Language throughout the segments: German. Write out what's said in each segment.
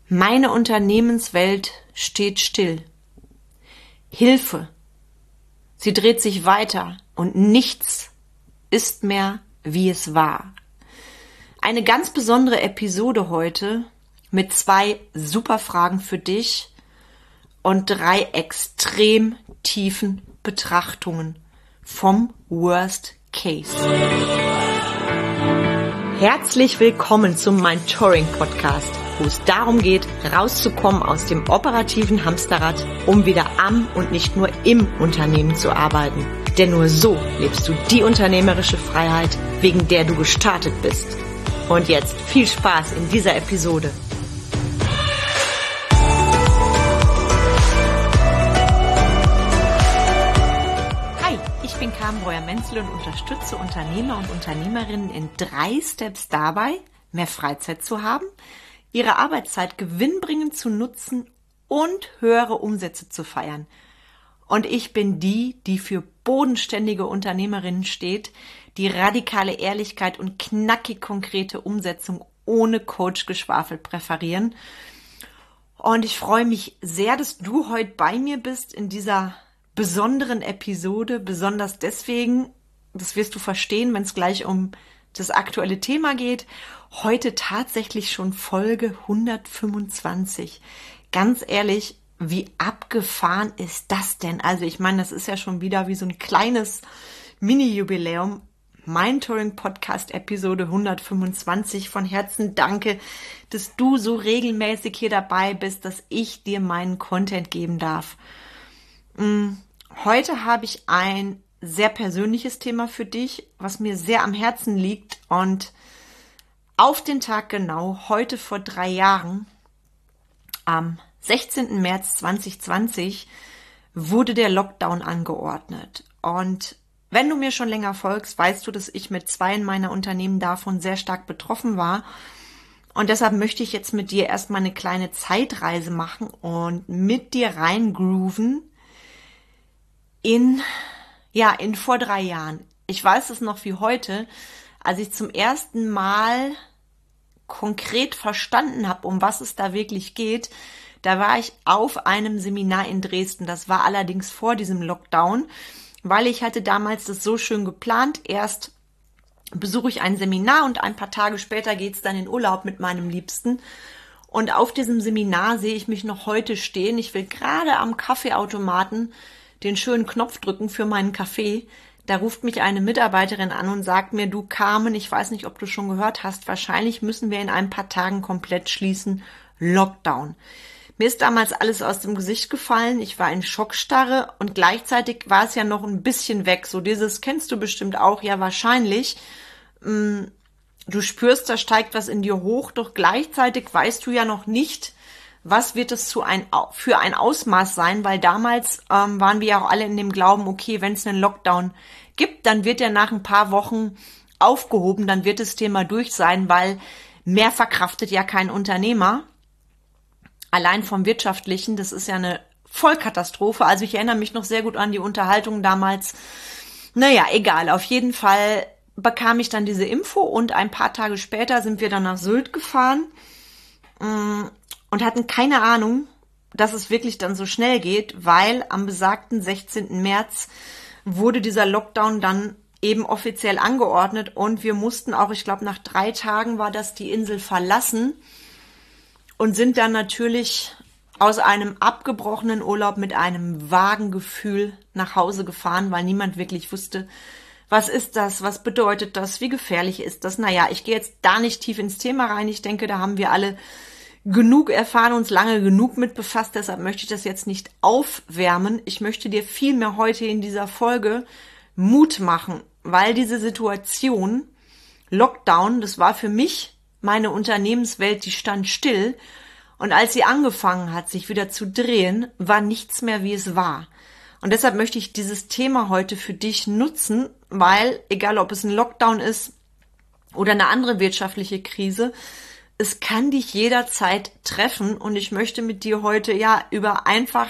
Meine Unternehmenswelt steht still. Hilfe! Sie dreht sich weiter und nichts ist mehr, wie es war. Eine ganz besondere Episode heute mit 2 super Fragen für dich und 3 extrem tiefen Betrachtungen vom Worst Case. Herzlich willkommen zum Mentoring Podcast, wo es darum geht, rauszukommen aus dem operativen Hamsterrad, um wieder am und nicht nur im Unternehmen zu arbeiten. Denn nur so lebst du die unternehmerische Freiheit, wegen der du gestartet bist. Und jetzt viel Spaß in dieser Episode. Hi, ich bin Carmen Breuer-Menzel und unterstütze Unternehmer und Unternehmerinnen in 3 Steps dabei, mehr Freizeit zu haben, ihre Arbeitszeit gewinnbringend zu nutzen und höhere Umsätze zu feiern. Und ich bin die für bodenständige Unternehmerinnen steht, die radikale Ehrlichkeit und knackig konkrete Umsetzung ohne Coach-Geschwafel präferieren. Und ich freue mich sehr, dass du heute bei mir bist in dieser besonderen Episode, besonders deswegen, das wirst du verstehen, wenn es gleich um das aktuelle Thema geht, heute tatsächlich schon Folge 125. Ganz ehrlich, wie abgefahren ist das denn? Also ich meine, das ist ja schon wieder wie so ein kleines Mini-Jubiläum. Mentoring-Podcast-Episode 125. Von Herzen danke, dass du so regelmäßig hier dabei bist, dass ich dir meinen Content geben darf. Heute habe ich ein sehr persönliches Thema für dich, was mir sehr am Herzen liegt. Und auf den Tag genau, heute vor 3 Jahren, am 16. März 2020, wurde der Lockdown angeordnet. Und wenn du mir schon länger folgst, weißt du, dass ich mit 2 meiner Unternehmen davon sehr stark betroffen war. Und deshalb möchte ich jetzt mit dir erstmal eine kleine Zeitreise machen und mit dir reingrooven in vor 3 Jahren. Ich weiß es noch wie heute, als ich zum ersten Mal konkret verstanden habe, um was es da wirklich geht. Da war ich auf einem Seminar in Dresden. Das war allerdings vor diesem Lockdown, weil ich hatte damals das so schön geplant. Erst besuche ich ein Seminar und ein paar Tage später geht's dann in Urlaub mit meinem Liebsten. Und auf diesem Seminar sehe ich mich noch heute stehen. Ich will gerade am Kaffeeautomaten den schönen Knopf drücken für meinen Kaffee. Da ruft mich eine Mitarbeiterin an und sagt mir, du Carmen, ich weiß nicht, ob du schon gehört hast, wahrscheinlich müssen wir in ein paar Tagen komplett schließen. Lockdown. Mir ist damals alles aus dem Gesicht gefallen. Ich war in Schockstarre und gleichzeitig war es ja noch ein bisschen weg. So dieses kennst du bestimmt auch, ja wahrscheinlich. Du spürst, da steigt was in dir hoch, doch gleichzeitig weißt du ja noch nicht, was wird es für ein Ausmaß sein, weil damals waren wir ja auch alle in dem Glauben, okay, wenn es einen Lockdown gibt, dann wird er nach ein paar Wochen aufgehoben, dann wird das Thema durch sein, weil mehr verkraftet ja kein Unternehmer. Allein vom Wirtschaftlichen, das ist ja eine Vollkatastrophe. Also ich erinnere mich noch sehr gut an die Unterhaltung damals. Naja, egal. Auf jeden Fall bekam ich dann diese Info und ein paar Tage später sind wir dann nach Sylt gefahren und hatten keine Ahnung, dass es wirklich dann so schnell geht, weil am besagten 16. März wurde dieser Lockdown dann eben offiziell angeordnet und wir mussten auch, ich glaube nach 3 Tagen war das, die Insel verlassen. Und sind dann natürlich aus einem abgebrochenen Urlaub mit einem vagen Gefühl nach Hause gefahren, weil niemand wirklich wusste, was ist das, was bedeutet das, wie gefährlich ist das. Naja, ich gehe jetzt da nicht tief ins Thema rein. Ich denke, da haben wir alle genug erfahren, uns lange genug mit befasst. Deshalb möchte ich das jetzt nicht aufwärmen. Ich möchte dir vielmehr heute in dieser Folge Mut machen, weil diese Situation, Lockdown, das war für mich meine Unternehmenswelt, die stand still und als sie angefangen hat, sich wieder zu drehen, war nichts mehr, wie es war. Und deshalb möchte ich dieses Thema heute für dich nutzen, weil, egal ob es ein Lockdown ist oder eine andere wirtschaftliche Krise, es kann dich jederzeit treffen und ich möchte mit dir heute über einfach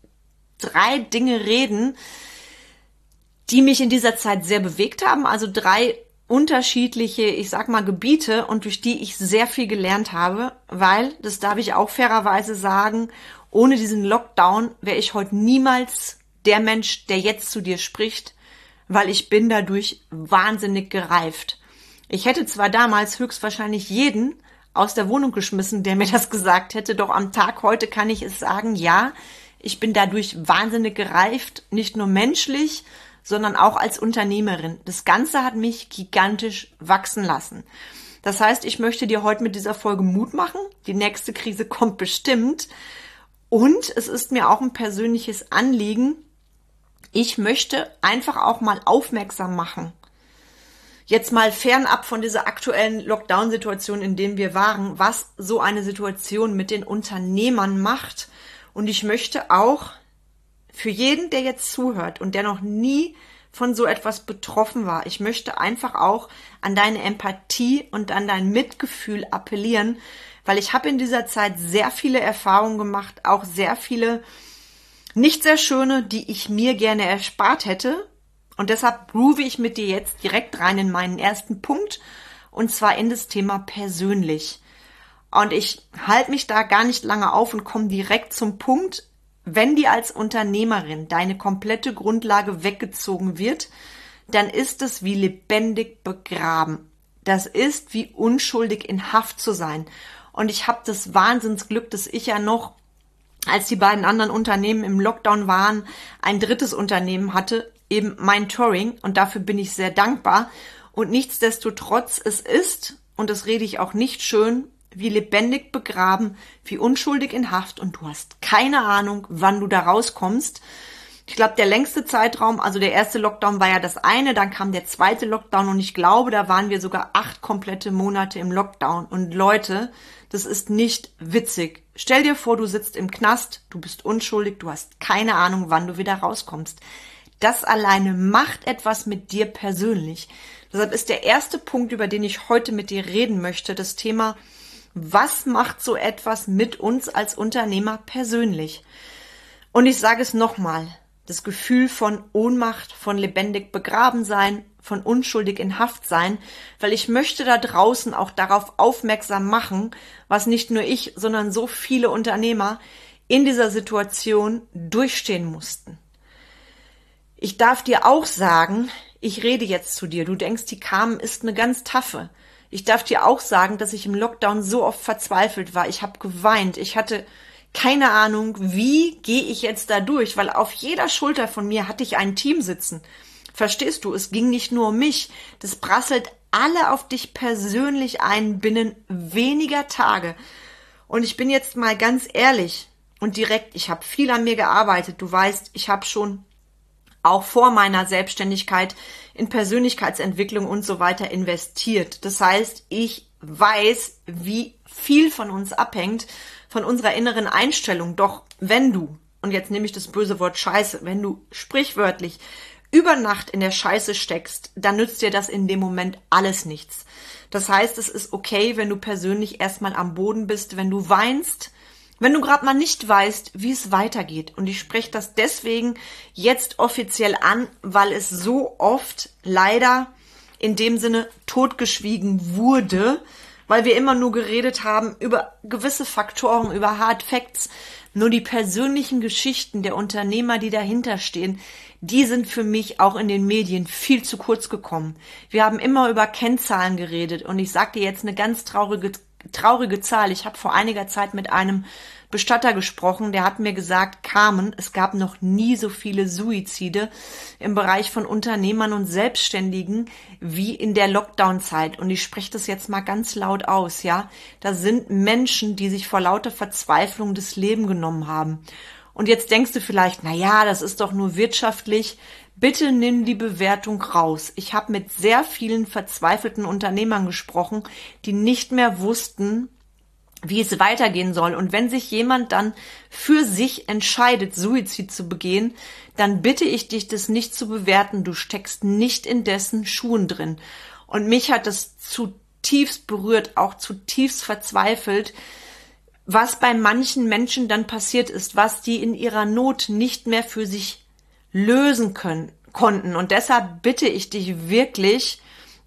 3 Dinge reden, die mich in dieser Zeit sehr bewegt haben. Also 3 unterschiedliche, ich sag mal, Gebiete und durch die ich sehr viel gelernt habe, weil, das darf ich auch fairerweise sagen, ohne diesen Lockdown wäre ich heute niemals der Mensch, der jetzt zu dir spricht, weil ich bin dadurch wahnsinnig gereift. Ich hätte zwar damals höchstwahrscheinlich jeden aus der Wohnung geschmissen, der mir das gesagt hätte, doch am Tag heute kann ich es sagen, ja, ich bin dadurch wahnsinnig gereift, nicht nur menschlich, sondern auch als Unternehmerin. Das Ganze hat mich gigantisch wachsen lassen. Das heißt, ich möchte dir heute mit dieser Folge Mut machen. Die nächste Krise kommt bestimmt. Und es ist mir auch ein persönliches Anliegen. Ich möchte einfach auch mal aufmerksam machen. Jetzt mal fernab von dieser aktuellen Lockdown-Situation, in der wir waren, was so eine Situation mit den Unternehmern macht. Und ich möchte auch für jeden, der jetzt zuhört und der noch nie von so etwas betroffen war, ich möchte einfach auch an deine Empathie und an dein Mitgefühl appellieren, weil ich habe in dieser Zeit sehr viele Erfahrungen gemacht, auch sehr viele nicht sehr schöne, die ich mir gerne erspart hätte. Und deshalb groove ich mit dir jetzt direkt rein in meinen ersten Punkt, und zwar in das Thema persönlich. Und ich halte mich da gar nicht lange auf und komme direkt zum Punkt. Wenn dir als Unternehmerin deine komplette Grundlage weggezogen wird, dann ist es wie lebendig begraben. Das ist wie unschuldig in Haft zu sein. Und ich habe das Wahnsinnsglück, dass ich ja noch, als die beiden anderen Unternehmen im Lockdown waren, ein drittes Unternehmen hatte, eben mein Touring. Und dafür bin ich sehr dankbar. Und nichtsdestotrotz, es ist, und das rede ich auch nicht schön, wie lebendig begraben, wie unschuldig in Haft, und du hast keine Ahnung, wann du da rauskommst. Ich glaube, der längste Zeitraum, also der erste Lockdown war ja das eine, dann kam der zweite Lockdown und ich glaube, da waren wir sogar 8 komplette Monate im Lockdown. Und Leute, das ist nicht witzig. Stell dir vor, du sitzt im Knast, du bist unschuldig, du hast keine Ahnung, wann du wieder rauskommst. Das alleine macht etwas mit dir persönlich. Deshalb ist der erste Punkt, über den ich heute mit dir reden möchte, das Thema: Was macht so etwas mit uns als Unternehmer persönlich? Und ich sage es nochmal, das Gefühl von Ohnmacht, von lebendig begraben sein, von unschuldig in Haft sein, weil ich möchte da draußen auch darauf aufmerksam machen, was nicht nur ich, sondern so viele Unternehmer in dieser Situation durchstehen mussten. Ich darf dir auch sagen, ich rede jetzt zu dir, du denkst, die Carmen ist eine ganz taffe. Ich darf dir auch sagen, dass ich im Lockdown so oft verzweifelt war. Ich habe geweint. Ich hatte keine Ahnung, wie gehe ich jetzt da durch, weil auf jeder Schulter von mir hatte ich ein Team sitzen. Verstehst du, es ging nicht nur um mich. Das prasselt alle auf dich persönlich ein binnen weniger Tage. Und ich bin jetzt mal ganz ehrlich und direkt, ich habe viel an mir gearbeitet. Du weißt, ich habe schon auch vor meiner Selbstständigkeit in Persönlichkeitsentwicklung und so weiter investiert. Das heißt, ich weiß, wie viel von uns abhängt, von unserer inneren Einstellung. Doch wenn du, und jetzt nehme ich das böse Wort Scheiße, wenn du sprichwörtlich über Nacht in der Scheiße steckst, dann nützt dir das in dem Moment alles nichts. Das heißt, es ist okay, wenn du persönlich erstmal am Boden bist, wenn du weinst, wenn du gerade mal nicht weißt, wie es weitergeht. Und ich spreche das deswegen jetzt offiziell an, weil es so oft leider in dem Sinne totgeschwiegen wurde, weil wir immer nur geredet haben über gewisse Faktoren, über Hard Facts. Nur die persönlichen Geschichten der Unternehmer, die dahinter stehen, die sind für mich auch in den Medien viel zu kurz gekommen. Wir haben immer über Kennzahlen geredet und ich sage dir jetzt eine ganz traurige Zahl. Ich habe vor einiger Zeit mit einem Bestatter gesprochen, der hat mir gesagt, Carmen, es gab noch nie so viele Suizide im Bereich von Unternehmern und Selbstständigen wie in der Lockdown-Zeit. Und ich spreche das jetzt mal ganz laut aus, ja. Da sind Menschen, die sich vor lauter Verzweiflung das Leben genommen haben. Und jetzt denkst du vielleicht, na ja, das ist doch nur wirtschaftlich. Bitte nimm die Bewertung raus. Ich habe mit sehr vielen verzweifelten Unternehmern gesprochen, die nicht mehr wussten, wie es weitergehen soll. Und wenn sich jemand dann für sich entscheidet, Suizid zu begehen, dann bitte ich dich, das nicht zu bewerten. Du steckst nicht in dessen Schuhen drin. Und mich hat das zutiefst berührt, auch zutiefst verzweifelt, was bei manchen Menschen dann passiert ist, was die in ihrer Not nicht mehr für sich lösen konnten. Und deshalb bitte ich dich wirklich,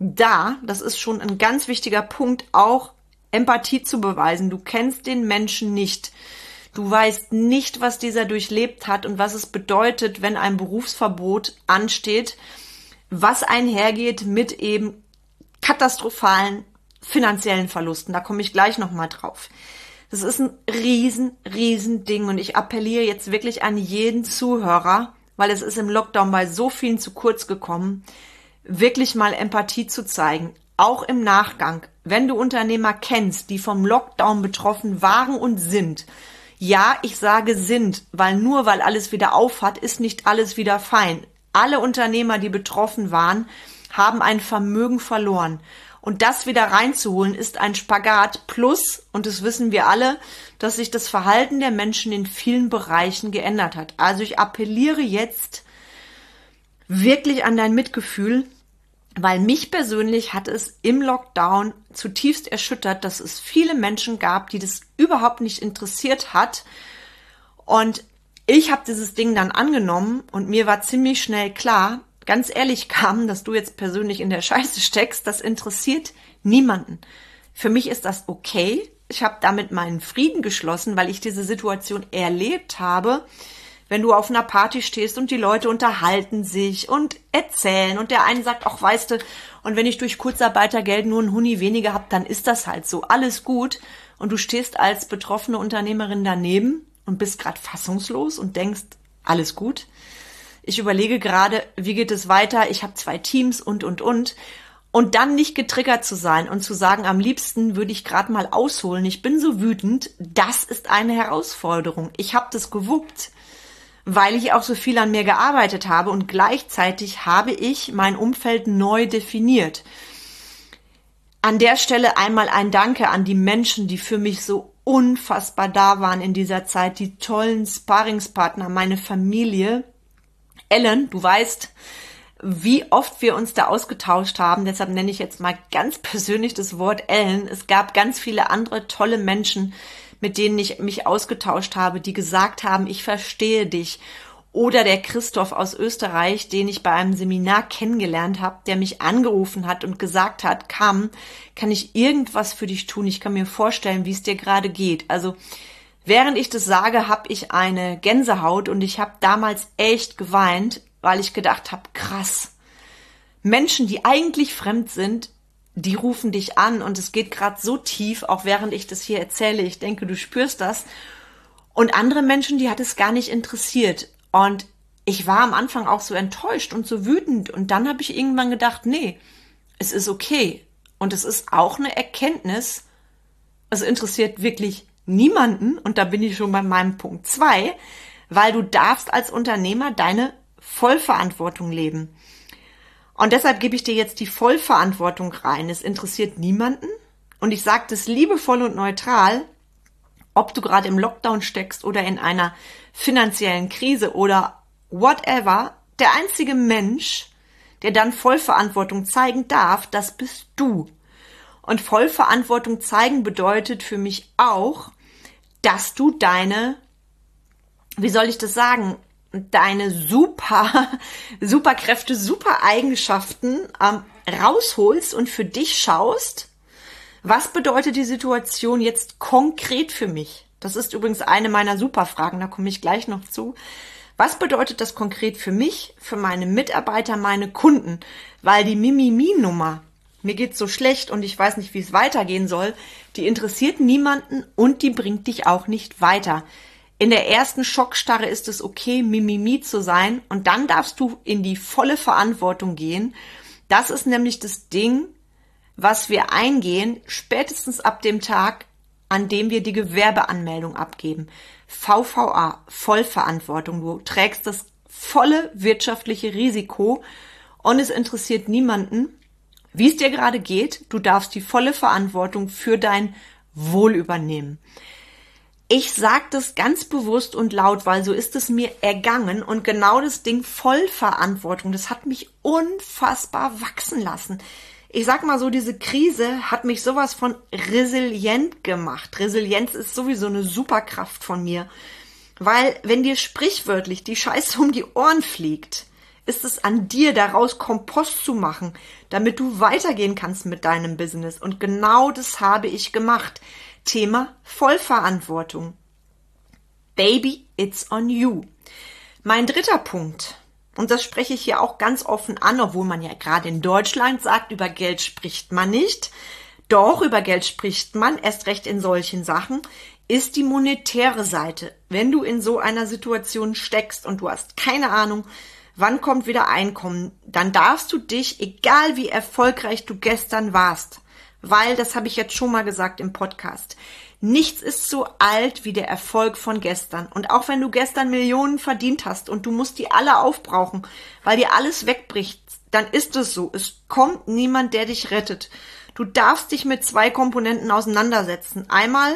das ist schon ein ganz wichtiger Punkt, auch Empathie zu beweisen. Du kennst den Menschen nicht. Du weißt nicht, was dieser durchlebt hat und was es bedeutet, wenn ein Berufsverbot ansteht, was einhergeht mit eben katastrophalen finanziellen Verlusten. Da komme ich gleich nochmal drauf. Das ist ein riesen Ding und ich appelliere jetzt wirklich an jeden Zuhörer, weil es ist im Lockdown bei so vielen zu kurz gekommen, wirklich mal Empathie zu zeigen, auch im Nachgang. Wenn du Unternehmer kennst, die vom Lockdown betroffen waren und sind, ja, ich sage sind, weil nur weil alles wieder aufhat, ist nicht alles wieder fein. Alle Unternehmer, die betroffen waren, haben ein Vermögen verloren. Und das wieder reinzuholen, ist ein Spagat plus, und das wissen wir alle, dass sich das Verhalten der Menschen in vielen Bereichen geändert hat. Also ich appelliere jetzt wirklich an dein Mitgefühl, weil mich persönlich hat es im Lockdown zutiefst erschüttert, dass es viele Menschen gab, die das überhaupt nicht interessiert hat. Und ich habe dieses Ding dann angenommen und mir war ziemlich schnell klar, ganz ehrlich kam, dass du jetzt persönlich in der Scheiße steckst, das interessiert niemanden. Für mich ist das okay. Ich habe damit meinen Frieden geschlossen, weil ich diese Situation erlebt habe, wenn du auf einer Party stehst und die Leute unterhalten sich und erzählen und der eine sagt, ach weißt du, und wenn ich durch Kurzarbeitergeld nur einen Huni weniger habe, dann ist das halt so, alles gut. Und du stehst als betroffene Unternehmerin daneben und bist gerade fassungslos und denkst, alles gut. Ich überlege gerade, wie geht es weiter? Ich habe 2 Teams und. Und dann nicht getriggert zu sein und zu sagen, am liebsten würde ich gerade mal ausholen. Ich bin so wütend. Das ist eine Herausforderung. Ich habe das gewuppt, weil ich auch so viel an mir gearbeitet habe und gleichzeitig habe ich mein Umfeld neu definiert. An der Stelle einmal ein Danke an die Menschen, die für mich so unfassbar da waren in dieser Zeit, die tollen Sparringspartner, meine Familie. Ellen, du weißt, wie oft wir uns da ausgetauscht haben, deshalb nenne ich jetzt mal ganz persönlich das Wort Ellen. Es gab ganz viele andere tolle Menschen, mit denen ich mich ausgetauscht habe, die gesagt haben, ich verstehe dich. Oder der Christoph aus Österreich, den ich bei einem Seminar kennengelernt habe, der mich angerufen hat und gesagt hat, kann ich irgendwas für dich tun? Ich kann mir vorstellen, wie es dir gerade geht. Also während ich das sage, habe ich eine Gänsehaut und ich habe damals echt geweint, weil ich gedacht habe, krass, Menschen, die eigentlich fremd sind, die rufen dich an und es geht gerade so tief, auch während ich das hier erzähle. Ich denke, du spürst das. Und andere Menschen, die hat es gar nicht interessiert. Und ich war am Anfang auch so enttäuscht und so wütend. Und dann habe ich irgendwann gedacht, nee, es ist okay. Und es ist auch eine Erkenntnis, es interessiert wirklich niemanden. Und da bin ich schon bei meinem Punkt 2, weil du darfst als Unternehmer deine Vollverantwortung leben. Und deshalb gebe ich dir jetzt die Vollverantwortung rein. Es interessiert niemanden. Und ich sage das liebevoll und neutral, ob du gerade im Lockdown steckst oder in einer finanziellen Krise oder whatever. Der einzige Mensch, der dann Vollverantwortung zeigen darf, das bist du. Und Vollverantwortung zeigen bedeutet für mich auch, dass du deine, wie soll ich das sagen, deine Superkräfte, super Eigenschaften rausholst und für dich schaust, was bedeutet die Situation jetzt konkret für mich? Das ist übrigens eine meiner Superfragen, da komme ich gleich noch zu. Was bedeutet das konkret für mich, für meine Mitarbeiter, meine Kunden? Weil die Mimimi-Nummer, mir geht's so schlecht und ich weiß nicht, wie es weitergehen soll, die interessiert niemanden und die bringt dich auch nicht weiter. In der ersten Schockstarre ist es okay, Mimimi zu sein und dann darfst du in die volle Verantwortung gehen. Das ist nämlich das Ding, was wir eingehen, spätestens ab dem Tag, an dem wir die Gewerbeanmeldung abgeben. VVA, Vollverantwortung. Du trägst das volle wirtschaftliche Risiko und es interessiert niemanden, wie es dir gerade geht. Du darfst die volle Verantwortung für dein Wohl übernehmen. Ich sage das ganz bewusst und laut, weil so ist es mir ergangen und genau das Ding Vollverantwortung, das hat mich unfassbar wachsen lassen. Ich sag mal so, diese Krise hat mich sowas von resilient gemacht. Resilienz ist sowieso eine Superkraft von mir, weil wenn dir sprichwörtlich die Scheiße um die Ohren fliegt, ist es an dir, daraus Kompost zu machen, damit du weitergehen kannst mit deinem Business. Und genau das habe ich gemacht. Thema Vollverantwortung. Baby, it's on you. Mein dritter Punkt, und das spreche ich hier auch ganz offen an, obwohl man ja gerade in Deutschland sagt, über Geld spricht man nicht. Doch, über Geld spricht man, erst recht in solchen Sachen, ist die monetäre Seite. Wenn du in so einer Situation steckst und du hast keine Ahnung, wann kommt wieder Einkommen, dann darfst du dich, egal wie erfolgreich du gestern warst, weil, das habe ich jetzt schon mal gesagt im Podcast, nichts ist so alt wie der Erfolg von gestern. Und auch wenn du gestern Millionen verdient hast und du musst die alle aufbrauchen, weil dir alles wegbricht, dann ist es so. Es kommt niemand, der dich rettet. Du darfst dich mit zwei Komponenten auseinandersetzen. Einmal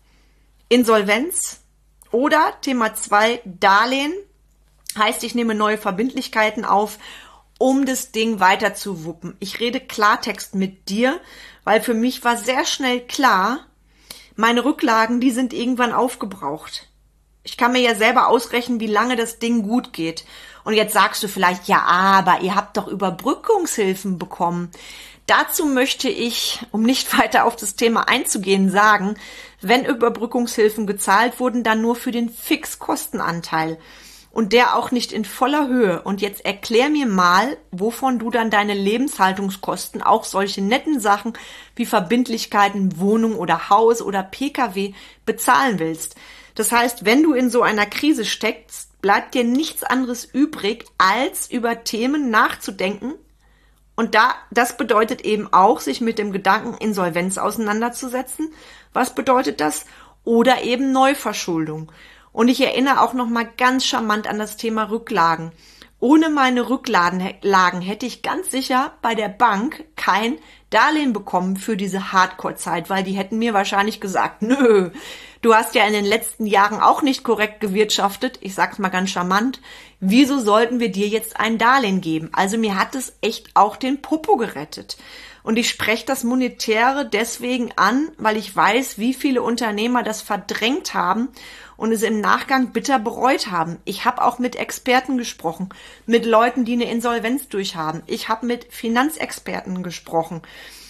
Insolvenz oder Thema 2 Darlehen. Heißt, ich nehme neue Verbindlichkeiten auf, um das Ding weiter zu wuppen. Ich rede Klartext mit dir, weil für mich war sehr schnell klar, meine Rücklagen, die sind irgendwann aufgebraucht. Ich kann mir ja selber ausrechnen, wie lange das Ding gut geht. Und jetzt sagst du vielleicht, ja, aber ihr habt doch Überbrückungshilfen bekommen. Dazu möchte ich, um nicht weiter auf das Thema einzugehen, sagen, wenn Überbrückungshilfen gezahlt wurden, dann nur für den Fixkostenanteil. Und der auch nicht in voller Höhe. Und jetzt erklär mir mal, wovon du dann deine Lebenshaltungskosten, auch solche netten Sachen wie Verbindlichkeiten, Wohnung oder Haus oder PKW bezahlen willst. Das heißt, wenn du in so einer Krise steckst, bleibt dir nichts anderes übrig, als über Themen nachzudenken. Und das bedeutet eben auch, sich mit dem Gedanken Insolvenz auseinanderzusetzen. Was bedeutet das? Oder eben Neuverschuldung. Und ich erinnere auch noch mal ganz charmant an das Thema Rücklagen. Ohne meine Rücklagen hätte ich ganz sicher bei der Bank kein Darlehen bekommen für diese Hardcore-Zeit, weil die hätten mir wahrscheinlich gesagt, nö, du hast ja in den letzten Jahren auch nicht korrekt gewirtschaftet, ich sag's mal ganz charmant, wieso sollten wir dir jetzt ein Darlehen geben? Also mir hat es echt auch den Popo gerettet. Und ich spreche das Monetäre deswegen an, weil ich weiß, wie viele Unternehmer das verdrängt haben und es im Nachgang bitter bereut haben. Ich habe auch mit Experten gesprochen, mit Leuten, die eine Insolvenz durchhaben. Ich habe mit Finanzexperten gesprochen,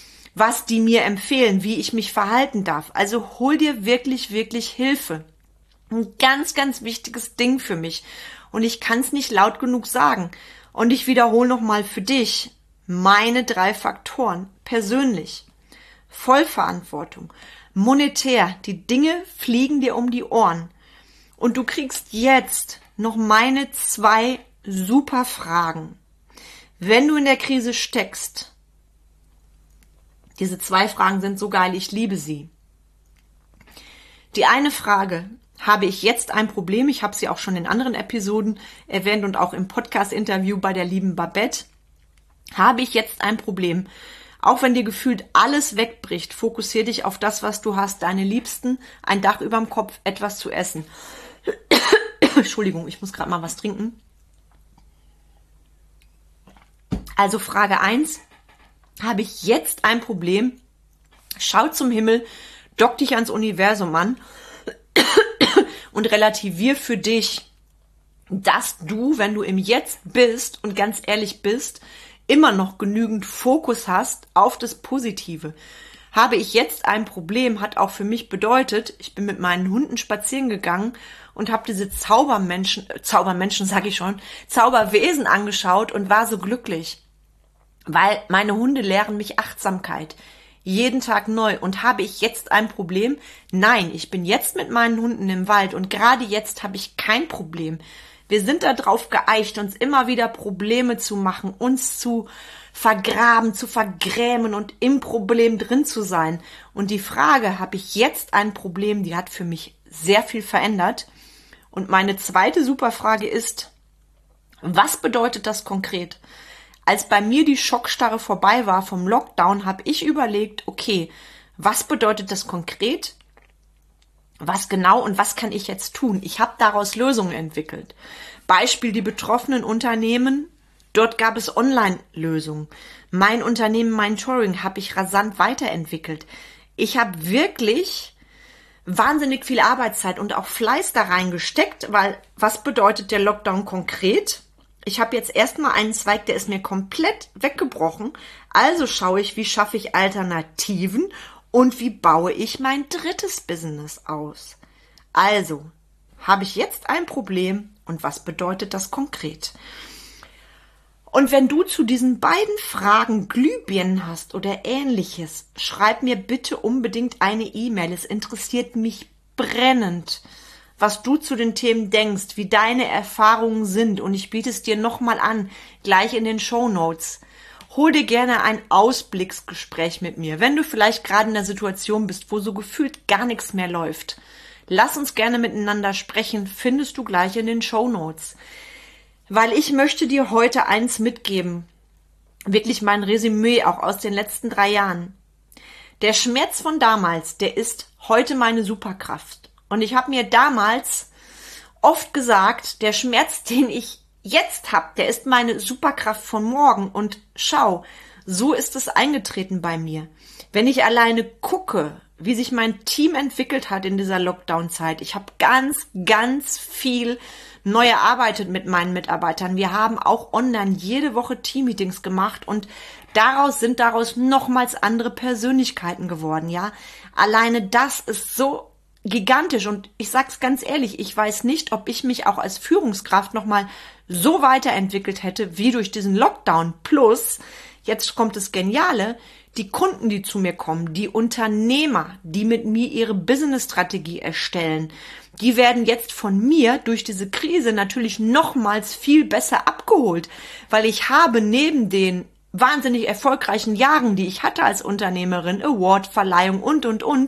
was die mir empfehlen, wie ich mich verhalten darf. Also hol dir wirklich, wirklich Hilfe. Ein ganz, ganz wichtiges Ding für mich. Und ich kann es nicht laut genug sagen. Und ich wiederhole nochmal für dich meine 3 Faktoren. Persönlich, Vollverantwortung, monetär. Die Dinge fliegen dir um die Ohren. Und du kriegst jetzt noch meine 2 super Fragen. Wenn du in der Krise steckst, diese 2 Fragen sind so geil, ich liebe sie. Die eine Frage, habe ich jetzt ein Problem? Ich habe sie auch schon in anderen Episoden erwähnt und auch im Podcast-Interview bei der lieben Babette. Habe ich jetzt ein Problem? Auch wenn dir gefühlt alles wegbricht, fokussier dich auf das, was du hast, deine Liebsten, ein Dach überm Kopf, etwas zu essen. Entschuldigung, ich muss gerade mal was trinken. Also Frage 1, habe ich jetzt ein Problem? Schau zum Himmel, dock dich ans Universum an und relativier für dich, dass du, wenn du im Jetzt bist und ganz ehrlich bist, immer noch genügend Fokus hast auf das Positive. Habe ich jetzt ein Problem, hat auch für mich bedeutet, ich bin mit meinen Hunden spazieren gegangen und habe diese Zauberwesen angeschaut und war so glücklich, weil meine Hunde lehren mich Achtsamkeit. Jeden Tag neu. Und habe ich jetzt ein Problem? Nein, ich bin jetzt mit meinen Hunden im Wald und gerade jetzt habe ich kein Problem. Wir sind darauf geeicht, uns immer wieder Probleme zu machen, uns zu vergraben, zu vergrämen und im Problem drin zu sein. Und die Frage, habe ich jetzt ein Problem, die hat für mich sehr viel verändert. Und meine zweite Superfrage ist, was bedeutet das konkret? Als bei mir die Schockstarre vorbei war vom Lockdown, habe ich überlegt, okay, was bedeutet das konkret? Was genau und was kann ich jetzt tun? Ich habe daraus Lösungen entwickelt. Beispiel die betroffenen Unternehmen. Dort gab es Online-Lösungen. Mein Unternehmen Mindtouring habe ich rasant weiterentwickelt. Ich habe wirklich wahnsinnig viel Arbeitszeit und auch Fleiß da reingesteckt, weil was bedeutet der Lockdown konkret? Ich habe jetzt erstmal einen Zweig, der ist mir komplett weggebrochen. Also schaue ich, wie schaffe ich Alternativen und wie baue ich mein drittes Business aus. Also, habe ich jetzt ein Problem und was bedeutet das konkret? Und wenn du zu diesen beiden Fragen Glühbirnen hast oder ähnliches, schreib mir bitte unbedingt eine E-Mail. Es interessiert mich brennend, was du zu den Themen denkst, wie deine Erfahrungen sind. Und ich biete es dir nochmal an, gleich in den Shownotes. Hol dir gerne ein Ausblicksgespräch mit mir, wenn du vielleicht gerade in der Situation bist, wo so gefühlt gar nichts mehr läuft. Lass uns gerne miteinander sprechen, findest du gleich in den Shownotes. Weil ich möchte dir heute eins mitgeben. Wirklich mein Resümee auch aus den letzten 3 Jahren. Der Schmerz von damals, der ist heute meine Superkraft. Und ich habe mir damals oft gesagt, der Schmerz, den ich jetzt habe, der ist meine Superkraft von morgen. Und schau, so ist es eingetreten bei mir. Wenn ich alleine gucke, wie sich mein Team entwickelt hat in dieser Lockdown-Zeit. Ich habe ganz viel neu erarbeitet mit meinen Mitarbeitern. Wir haben auch online jede Woche Teammeetings gemacht und daraus sind nochmals andere Persönlichkeiten geworden, ja. Alleine das ist so gigantisch und ich sag's ganz ehrlich, ich weiß nicht, ob ich mich auch als Führungskraft nochmal so weiterentwickelt hätte wie durch diesen Lockdown. Plus, jetzt kommt das Geniale, die Kunden, die zu mir kommen, die Unternehmer, die mit mir ihre Business-Strategie erstellen, die werden jetzt von mir durch diese Krise natürlich nochmals viel besser abgeholt, weil ich habe neben den wahnsinnig erfolgreichen Jahren, die ich hatte als Unternehmerin, Awardverleihung und,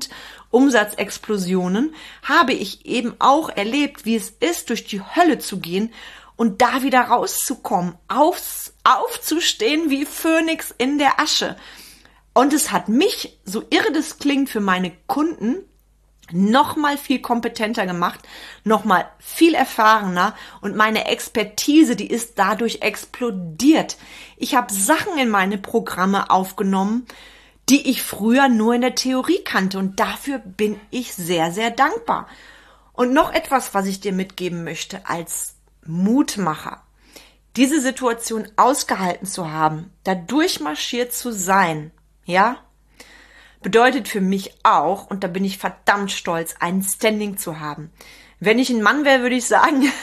Umsatzexplosionen, habe ich eben auch erlebt, wie es ist, durch die Hölle zu gehen und da wieder rauszukommen, aufzustehen wie Phönix in der Asche. Und es hat mich, so irre das klingt, für meine Kunden nochmal viel kompetenter gemacht, nochmal viel erfahrener und meine Expertise, die ist dadurch explodiert. Ich habe Sachen in meine Programme aufgenommen, die ich früher nur in der Theorie kannte und dafür bin ich sehr, sehr dankbar. Und noch etwas, was ich dir mitgeben möchte als Mutmacher. Diese Situation ausgehalten zu haben, da durchmarschiert zu sein, ja, bedeutet für mich auch, und da bin ich verdammt stolz, ein Standing zu haben. Wenn ich ein Mann wäre, würde ich sagen,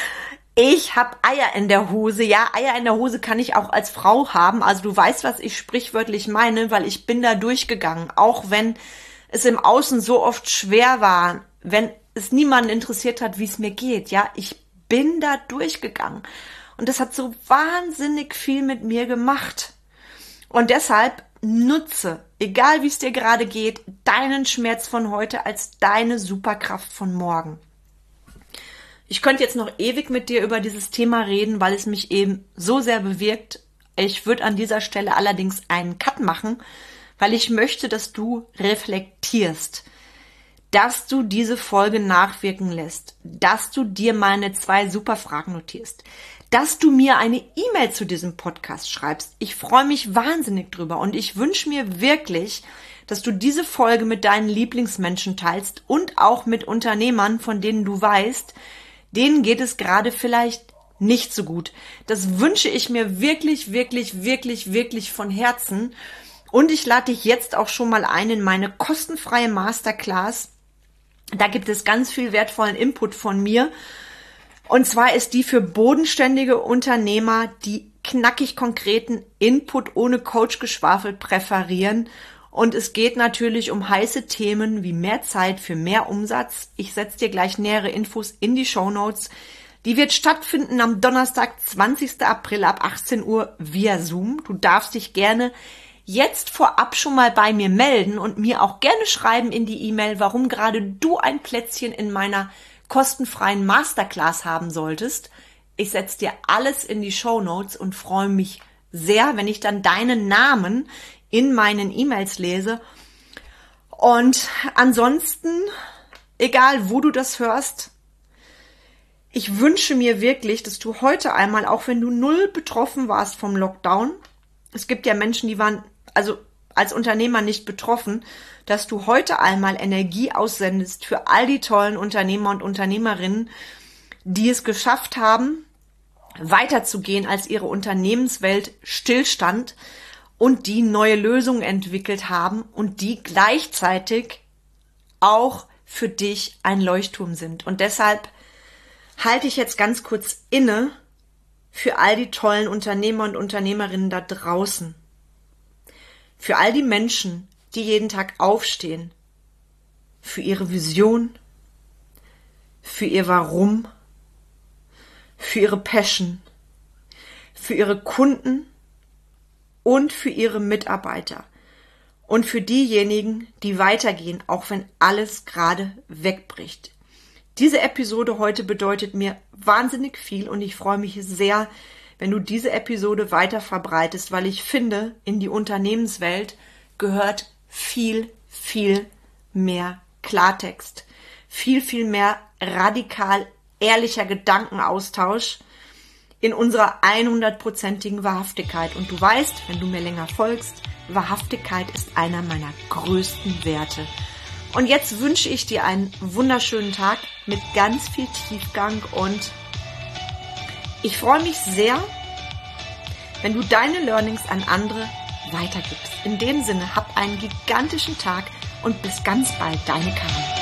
ich habe Eier in der Hose. Ja, Eier in der Hose kann ich auch als Frau haben. Also du weißt, was ich sprichwörtlich meine, weil ich bin da durchgegangen. Auch wenn es im Außen so oft schwer war, wenn es niemanden interessiert hat, wie es mir geht. Ja, ich bin da durchgegangen. Und das hat so wahnsinnig viel mit mir gemacht. Und deshalb nutze, egal wie es dir gerade geht, deinen Schmerz von heute als deine Superkraft von morgen. Ich könnte jetzt noch ewig mit dir über dieses Thema reden, weil es mich eben so sehr bewirkt. Ich würde an dieser Stelle allerdings einen Cut machen, weil ich möchte, dass du reflektierst, dass du diese Folge nachwirken lässt, dass du dir meine 2 Superfragen notierst, dass du mir eine E-Mail zu diesem Podcast schreibst. Ich freue mich wahnsinnig drüber und ich wünsche mir wirklich, dass du diese Folge mit deinen Lieblingsmenschen teilst und auch mit Unternehmern, von denen du weißt, denen geht es gerade vielleicht nicht so gut. Das wünsche ich mir wirklich von Herzen. Und ich lade dich jetzt auch schon mal ein in meine kostenfreie Masterclass. Da gibt es ganz viel wertvollen Input von mir. Und zwar ist die für bodenständige Unternehmer, die knackig konkreten Input ohne Coachgeschwafel präferieren. Und es geht natürlich um heiße Themen wie mehr Zeit für mehr Umsatz. Ich setze dir gleich nähere Infos in die Shownotes. Die wird stattfinden am Donnerstag, 20. April ab 18 Uhr via Zoom. Du darfst dich gerne jetzt vorab schon mal bei mir melden und mir auch gerne schreiben in die E-Mail, warum gerade du ein Plätzchen in meiner kostenfreien Masterclass haben solltest. Ich setze dir alles in die Shownotes und freue mich sehr, wenn ich dann deinen Namen in meinen E-Mails lese. Und ansonsten, egal wo du das hörst, ich wünsche mir wirklich, dass du heute einmal, auch wenn du 0 betroffen warst vom Lockdown, es gibt ja Menschen, die waren also als Unternehmer nicht betroffen, dass du heute einmal Energie aussendest für all die tollen Unternehmer und Unternehmerinnen, die es geschafft haben, weiterzugehen, als ihre Unternehmenswelt stillstand und die neue Lösungen entwickelt haben und die gleichzeitig auch für dich ein Leuchtturm sind. Und deshalb halte ich jetzt ganz kurz inne für all die tollen Unternehmer und Unternehmerinnen da draußen. Für all die Menschen, die jeden Tag aufstehen. Für ihre Vision, für ihr Warum, für ihre Passion, für ihre Kunden und für ihre Mitarbeiter und für diejenigen, die weitergehen, auch wenn alles gerade wegbricht. Diese Episode heute bedeutet mir wahnsinnig viel und ich freue mich sehr, wenn du diese Episode weiter verbreitest, weil ich finde, in die Unternehmenswelt gehört viel, viel mehr Klartext, viel, viel mehr radikal ehrlicher Gedankenaustausch in unserer 100%igen Wahrhaftigkeit. Und du weißt, wenn du mir länger folgst, Wahrhaftigkeit ist einer meiner größten Werte. Und jetzt wünsche ich dir einen wunderschönen Tag mit ganz viel Tiefgang und ich freue mich sehr, wenn du deine Learnings an andere weitergibst. In dem Sinne, hab einen gigantischen Tag und bis ganz bald, deine Karin.